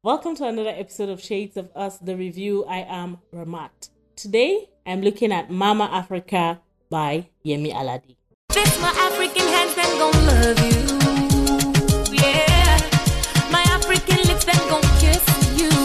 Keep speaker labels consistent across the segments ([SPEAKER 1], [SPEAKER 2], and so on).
[SPEAKER 1] Welcome to another episode of Shades of Us, the review. I am Ramat. Today, I'm looking at Mama Africa by Yemi Alade.
[SPEAKER 2] This my African hands, them gon' love you. Yeah, my African lips, them gon' kiss you.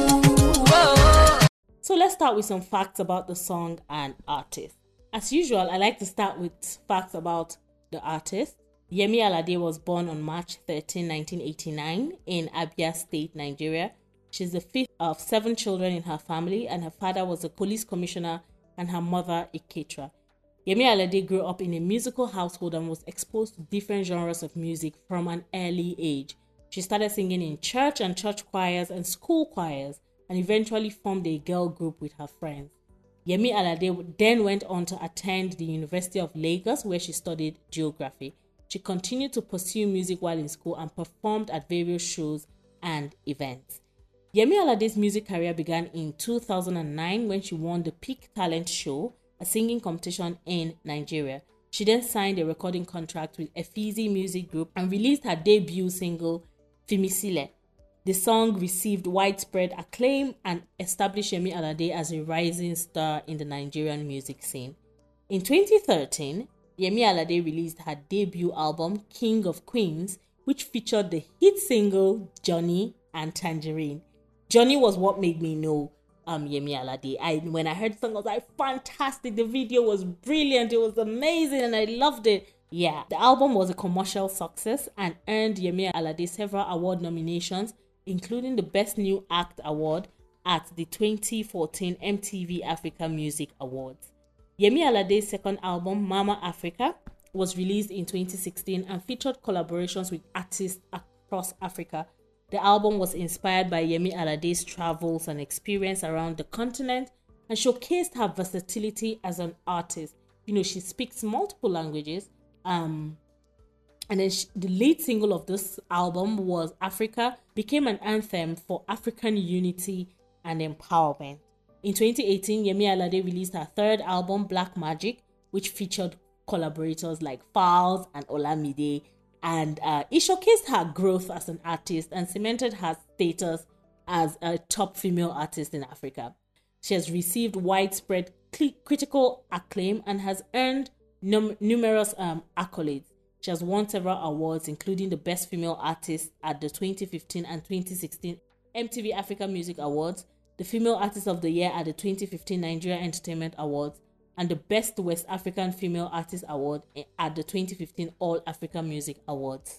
[SPEAKER 2] Whoa.
[SPEAKER 1] So let's start with some facts about the song and artist. As usual, I like to start with facts about the artist. Yemi Alade was born on March 13, 1989 in Abia State, Nigeria. She's the fifth of 7 children in her family, and her father was a police commissioner and her mother a caterer. Yemi Alade grew up in a musical household and was exposed to different genres of music from an early age. She started singing in church and church choirs and school choirs, and eventually formed a girl group with her friends. Yemi Alade then went on to attend the University of Lagos, where she studied geography. She continued to pursue music while in school and performed at various shows and events. Yemi Alade's music career began in 2009 when she won the Peak Talent Show, a singing competition in Nigeria. She then signed a recording contract with Efizi Music Group and released her debut single, Fimisile. The song received widespread acclaim and established Yemi Alade as a rising star in the Nigerian music scene. In 2013, Yemi Alade released her debut album, King of Queens, which featured the hit single, Johnny and Tangerine. Johnny was what made me know Yemi Alade. When I heard the song, I was like, fantastic. The video was brilliant. It was amazing and I loved it. Yeah, the album was a commercial success and earned Yemi Alade several award nominations, including the Best New Act Award at the 2014 MTV Africa Music Awards. Yemi Alade's second album, Mama Africa, was released in 2016 and featured collaborations with artists across Africa. The album was inspired by Yemi Alade's travels and experience around the continent and showcased her versatility as an artist. She speaks multiple languages. And then the lead single of this album was Africa, became an anthem for African unity and empowerment. In 2018, Yemi Alade released her third album, Black Magic, which featured collaborators like Falz and Olamide, and it showcased her growth as an artist and cemented her status as a top female artist in Africa. She has received widespread critical acclaim and has earned numerous accolades. She has won several awards, including the Best Female Artist at the 2015 and 2016 MTV Africa Music Awards, the Female Artist of the Year at the 2015 Nigeria Entertainment Awards, and the Best West African Female Artist Award at the 2015 All Africa Music Awards.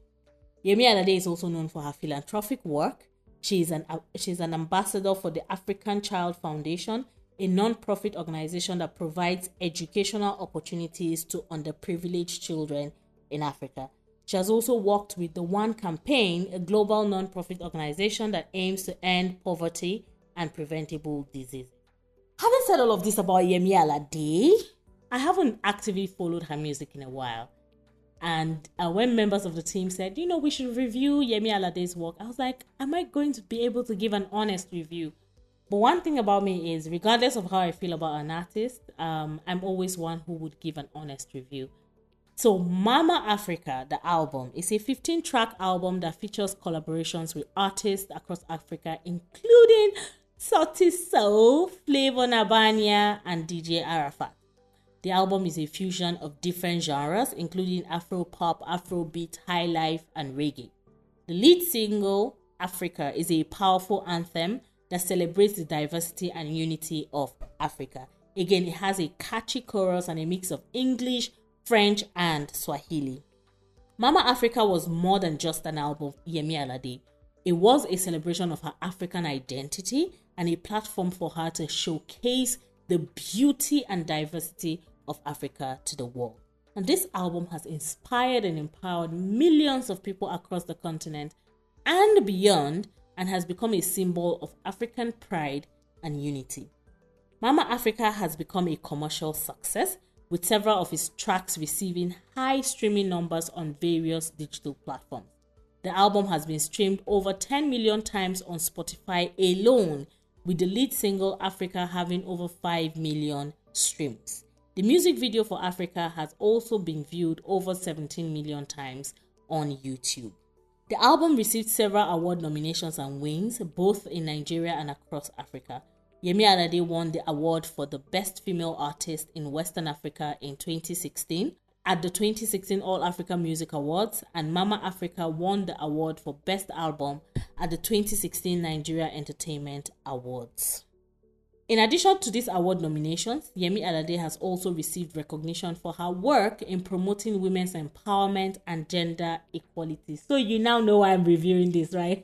[SPEAKER 1] Yemi Alade is also known for her philanthropic work. She's an ambassador for the African Child Foundation, a non-profit organization that provides educational opportunities to underprivileged children in Africa. She has also worked with the One Campaign, a global non-profit organization that aims to end poverty and preventable diseases. Having said all of this about Yemi Alade, I haven't actively followed her music in a while. And when members of the team said, we should review Yemi Alade's work, I was like, am I going to be able to give an honest review? But one thing about me is, regardless of how I feel about an artist, I'm always one who would give an honest review. So Mama Africa, the album, is a 15-track album that features collaborations with artists across Africa, including Sauti Sol, Flavor Nabanya, and DJ Arafat. The album is a fusion of different genres, including Afro-pop, Afrobeat, highlife, and reggae. The lead single, Africa, is a powerful anthem that celebrates the diversity and unity of Africa. Again, it has a catchy chorus and a mix of English, French, and Swahili. Mama Africa was more than just an album of Yemi Alade. It was a celebration of her African identity and a platform for her to showcase the beauty and diversity of Africa to the world. And this album has inspired and empowered millions of people across the continent and beyond, and has become a symbol of African pride and unity. Mama Africa has become a commercial success, with several of its tracks receiving high streaming numbers on various digital platforms. The album has been streamed over 10 million times on Spotify alone, with the lead single Africa having over 5 million streams. The music video for Africa has also been viewed over 17 million times on YouTube. The album received several award nominations and wins, both in Nigeria and across Africa. Yemi Alade won the award for the Best Female Artist in Western Africa in 2016 at the 2016 All Africa Music Awards, and Mama Africa won the award for Best Album at the 2016 Nigeria Entertainment Awards. In addition to these award nominations, Yemi Alade has also received recognition for her work in promoting women's empowerment and gender equality. So you now know why I'm reviewing this, right?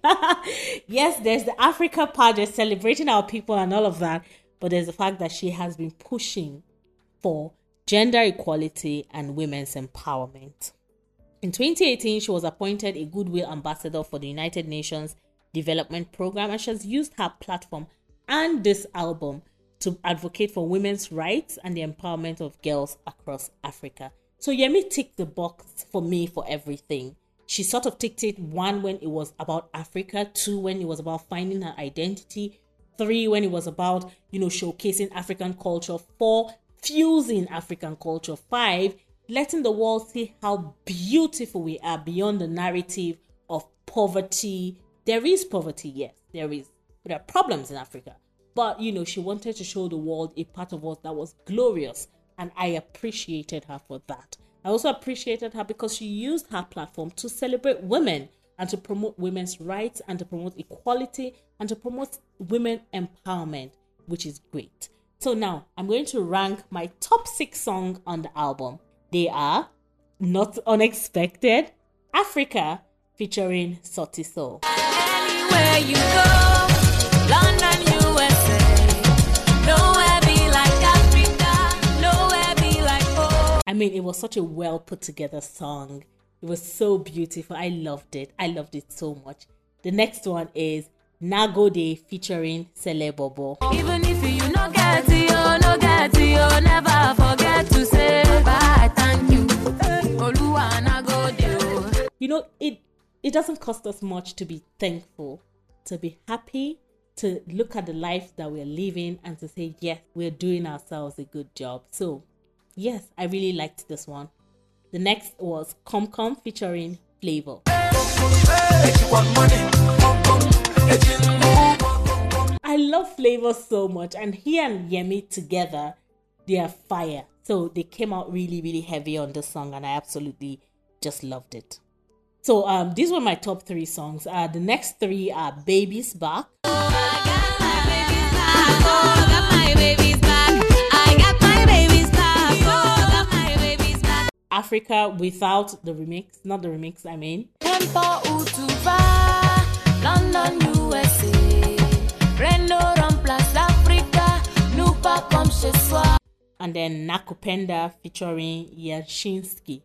[SPEAKER 1] Yes, there's the Africa part, just celebrating our people and all of that, but there's the fact that she has been pushing for gender equality and women's empowerment. In 2018, she was appointed a Goodwill Ambassador for the United Nations Development Program, and she has used her platform and this album to advocate for women's rights and the empowerment of girls across Africa. So Yemi ticked the box for me for everything. She sort of ticked it: 1, when it was about Africa; 2, when it was about finding her identity; 3, when it was about, showcasing African culture; 4, fusing African culture; 5, letting the world see how beautiful we are beyond the narrative of poverty. There is poverty, yes, there is. There are problems in Africa. But, she wanted to show the world a part of us that was glorious. And I appreciated her for that. I also appreciated her because she used her platform to celebrate women and to promote women's rights and to promote equality and to promote women empowerment, which is great. So now I'm going to rank my top 6 songs on the album. They are Not Unexpected, Africa featuring Sauti Sol.
[SPEAKER 2] Anywhere you go, London, USA, nowhere be like Africa, nowhere be like home.
[SPEAKER 1] I mean, it was such a well put together song. It was so beautiful. I loved it. I loved it so much. The next one is Nagode featuring Sele Bobo.
[SPEAKER 2] Even if you no get it, never forget to say bye, thank you. Oluwa Nagode.
[SPEAKER 1] It doesn't cost us much to be thankful, to be happy, to look at the life that we're living and to say, yes, we're doing ourselves a good job. So, yes, I really liked this one. The next was Come Come featuring Flavor. I love Flavor so much, and he and Yemi together, they are fire. So they came out really, really heavy on this song, and I absolutely just loved it. So these were my top 3 songs. The next 3 are Baby's Back. Africa without the remix, not the remix, I mean.
[SPEAKER 2] London, USA, comme chez soi.
[SPEAKER 1] And then Nakupenda featuring Yashinsky.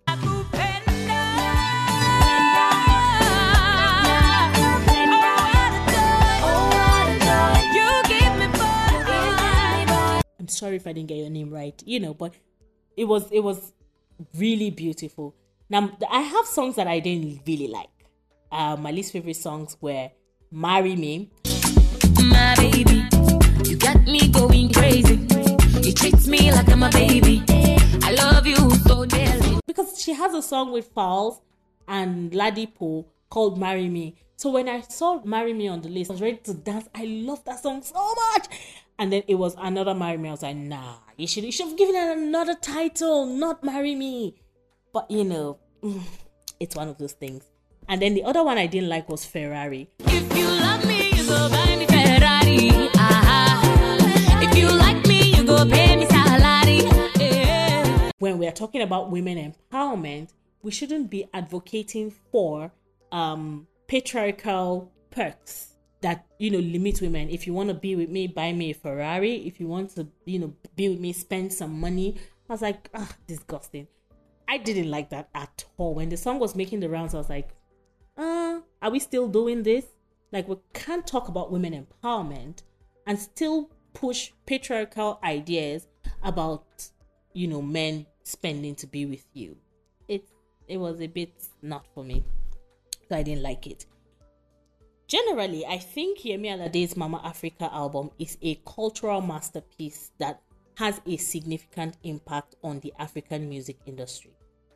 [SPEAKER 1] I'm sorry if I didn't get your name right, but it was really beautiful. Now, I have songs that I didn't really like. My least favorite songs were Marry Me.
[SPEAKER 2] My baby, you got me going crazy. You treat me like I'm a baby. I love you so dearly.
[SPEAKER 1] Because she has a song with Falz and Ladipo called Marry Me. So when I saw Marry Me on the list, I was ready to dance. I love that song so much. And then it was another Marry Me. I was like, nah, you should have given it another title, not Marry Me. But it's one of those things. And then the other one I didn't like was Ferrari.
[SPEAKER 2] If you love me, you go buy me Ferrari. If you like me, you go pay me salary. Yeah.
[SPEAKER 1] When we are talking about women empowerment, we shouldn't be advocating for patriarchal perks that limit women. If you want to be with me, buy me a Ferrari. If you want to be with me, spend some money. I was like, disgusting. I didn't like that at all. When the song was making the rounds, I was like, are we still doing this? Like, we can't talk about women empowerment and still push patriarchal ideas about men spending to be with you. It was a bit not for me, so I didn't like it. Generally, I think Yemi Alade's Mama Africa album is a cultural masterpiece that has a significant impact on the African music industry.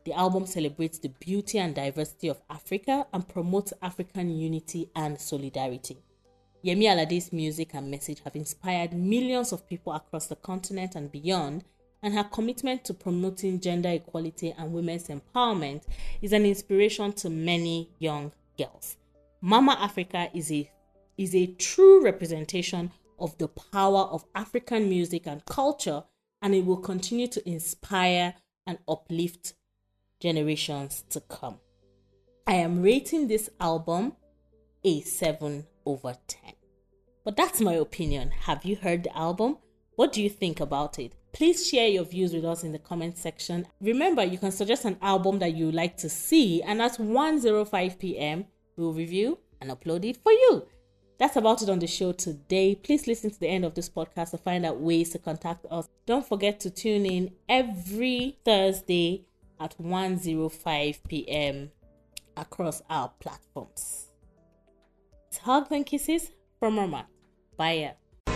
[SPEAKER 1] The album celebrates the beauty and diversity of Africa and promotes African unity and solidarity. Yemi Alade's music and message have inspired millions of people across the continent and beyond, and her commitment to promoting gender equality and women's empowerment is an inspiration to many young girls. Mama Africa is a true representation of the power of African music and culture, and it will continue to inspire and uplift generations to come. I am rating this album a 7/10. But that's my opinion. Have you heard the album? What do you think about it? Please share your views with us in the comment section. Remember, you can suggest an album that you would like to see, and at 1:05 p.m. we'll review and upload it for you. That's about it on the show today. Please listen to the end of this podcast to find out ways to contact us. Don't forget to tune in every Thursday at 1:05 p.m. across our platforms. It's hugs and kisses from Ramat. Bye.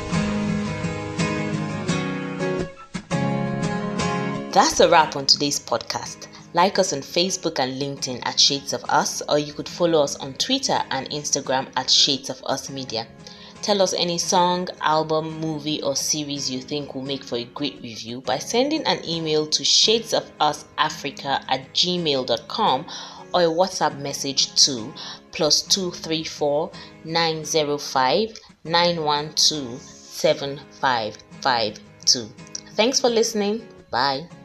[SPEAKER 3] That's a wrap on today's podcast. Like us on Facebook and LinkedIn at Shades of Us, or you could follow us on Twitter and Instagram at Shades of Us Media. Tell us any song, album, movie, or series you think will make for a great review by sending an email to shadesofusafrica@gmail.com or a WhatsApp message to +234 905 912 7552. Thanks for listening. Bye.